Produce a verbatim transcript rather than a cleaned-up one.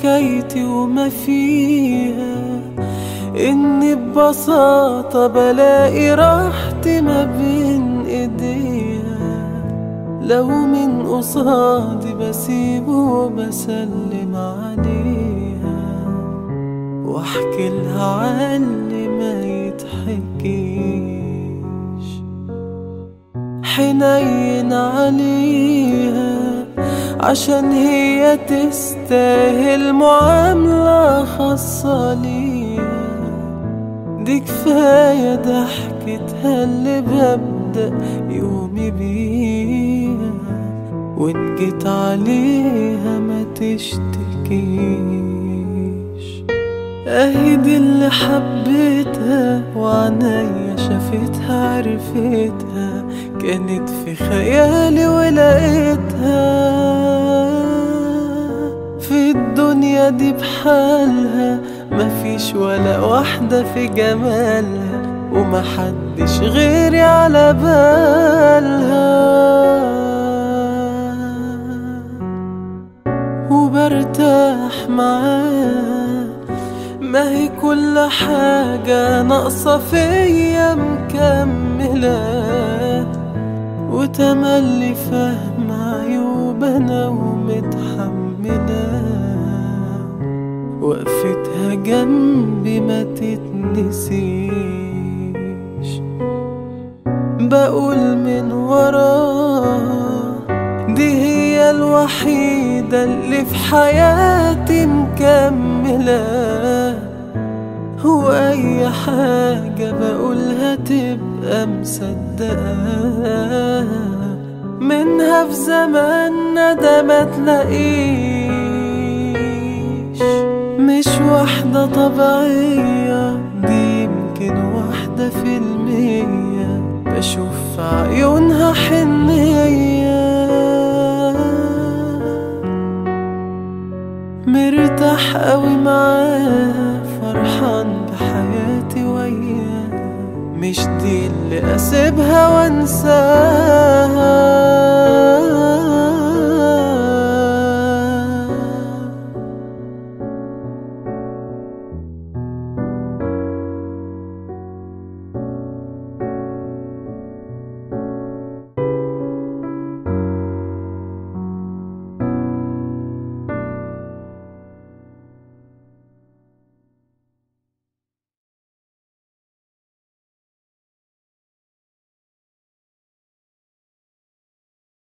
حكايتي وما فيها، إني ببساطة بلاقي راحتي ما بين إيديها. لو من قصادي بسيبه وبسلم عليها، واحكي لها عاللي ما يتحكيش. حنين عليها عشان هي تستاهل معاملة خاصة ليها. دي كفاية ضحكتها اللي ببدأ يومي بيها، وإن جيت عليها ما تشتكيش. اهي دي اللي حبيتها وعنايا شافتها عرفتها، كانت في خيالي ولقيتها. في الدنيا دي بحالها مفيش ولا واحدة في جمالها، ومحدش غيري على بالها. وبرتاح معاها، ما هي كل حاجة ناقصة فيا مكملة، وتملي فاهمة عيوبنا ومتحملة. وقفتها جنبي ما تتنسيش. بقول من وراها دي هي الوحيدة اللي في حياتي مكملة، وأي حاجة بقولها تبقى مصدقاها. منها في زماننا ده ما تلاقيش. مش واحدة طبيعية، دي يمكن واحدة في المية، بشوف في عيونها حنية. مرتاح قوي معاها، فرحان بحياتي وياها. مش دي اللي أسيبها وانساها.